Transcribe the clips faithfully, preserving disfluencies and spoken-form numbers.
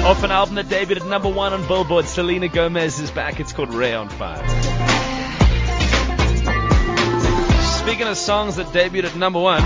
Off an album that debuted at number one on Billboard, Selena Gomez is back. It's called Ray on Fire. Speaking of songs that debuted at number one,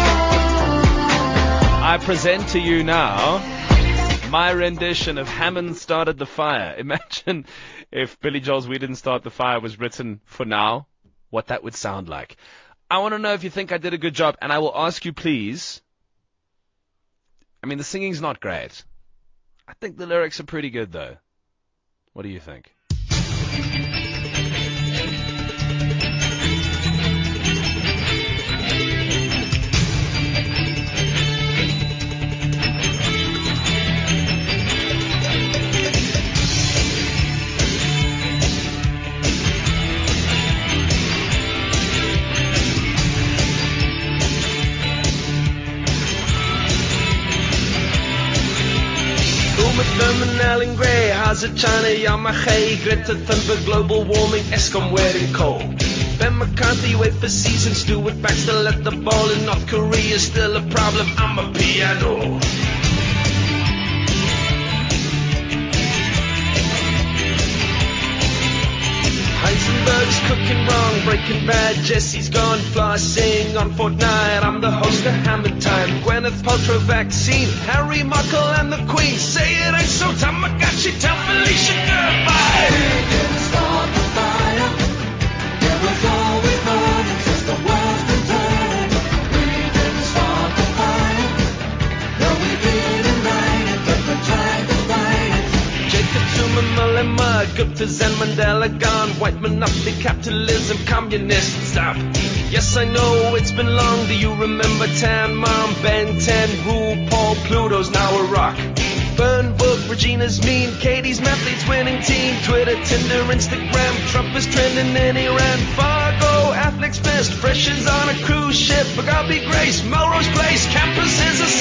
I present to you now my rendition of Hammond Started the Fire. Imagine if Billy Joel's We Didn't Start the Fire was written for now, what that would sound like. I want to know if you think I did a good job, and I will ask you, please. I mean, the singing's not great. I think the lyrics are pretty good, though. What do you think? Terminal in grey, how's it China, Yamaha, Greta Thunberg, global warming, Eskom wearing coal. Ben McCarthy, wait for seasons, Stuart Baxter let the ball in North Korea, still a problem, I'm a piano. Heisenberg's cooking wrong, Breaking Bad, Jesse's gone flossing on Fortnite, I'm the host of Hammond Time, Gwyneth Paltrow vaccine, Harry Markle and the Queen, say it ain't so Tamagotchi, tell Felicia goodbye. We didn't start the fire, it was always burning since the world's been turning. We didn't start the fire, no we didn't light it, but we tried to fight it. Jacob Zuma, Malema, Gupta's and Mandela gone, white monopoly, capitalism, communist, stop. Yes, I know it's been long, do you remember Tan Mom, Ben ten, RuPaul, Pluto's now a rock. Burn book, Regina's mean, Katie's mathletes winning team, Twitter, Tinder, Instagram, Trump is trending in Iran, Fargo, Athletes Fest, Freshers on a cruise ship, Mugabe Grace, Melrose Place, campus is a